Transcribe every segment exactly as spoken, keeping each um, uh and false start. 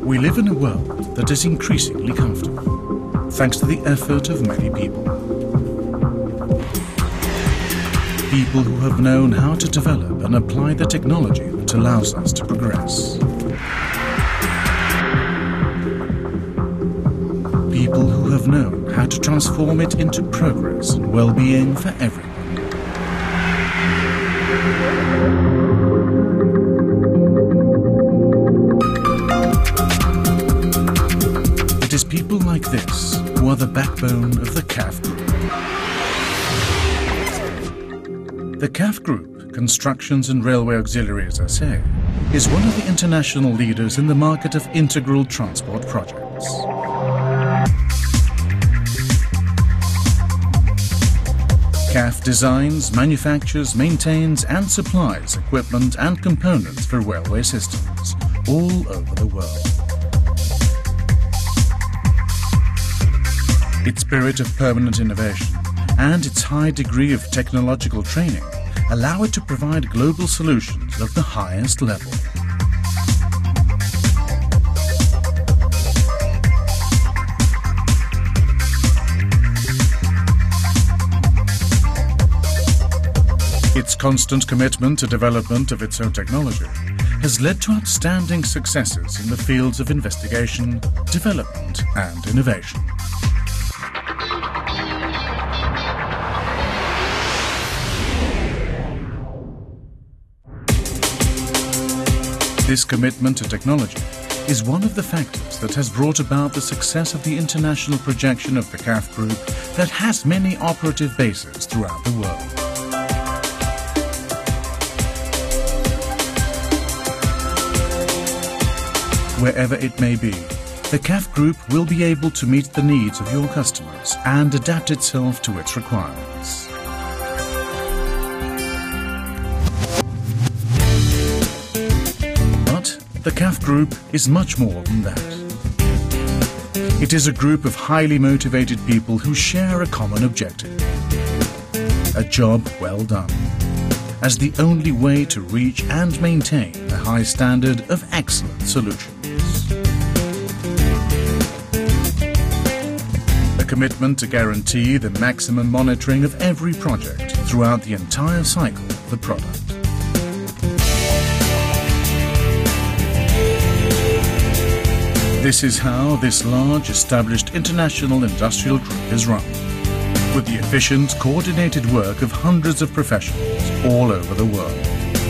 We live in a world that is increasingly comfortable, thanks to the effort of many people. People who have known how to develop and apply the technology that allows us to progress. People who have known how to transform it into progress and well-being for everyone. It is people like this who are the backbone of the C A F Group. The C A F Group, Constructions and Railway Auxiliaries S A, is one of the international leaders in the market of integral transport projects. C A F designs, manufactures, maintains and supplies equipment and components for railway systems all over the world. Its spirit of permanent innovation and its high degree of technological training allow it to provide global solutions of the highest level. Its constant commitment to development of its own technology has led to outstanding successes in the fields of investigation, development and innovation. This commitment to technology is one of the factors that has brought about the success of the international projection of the C A F Group that has many operative bases throughout the world. Wherever it may be, the C A F Group will be able to meet the needs of your customers and adapt itself to its requirements. The C A F Group is much more than that. It is a group of highly motivated people who share a common objective. A job well done, as the only way to reach and maintain a high standard of excellent solutions. A commitment to guarantee the maximum monitoring of every project throughout the entire cycle of the product. This is how this large, established international industrial group is run, with the efficient, coordinated work of hundreds of professionals all over the world.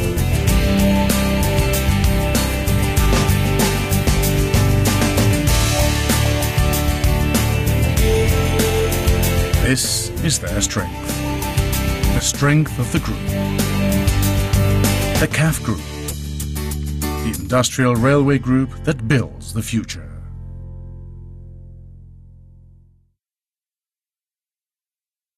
This is their strength, the strength of the group. The C A F Group, the industrial railway group that builds the future.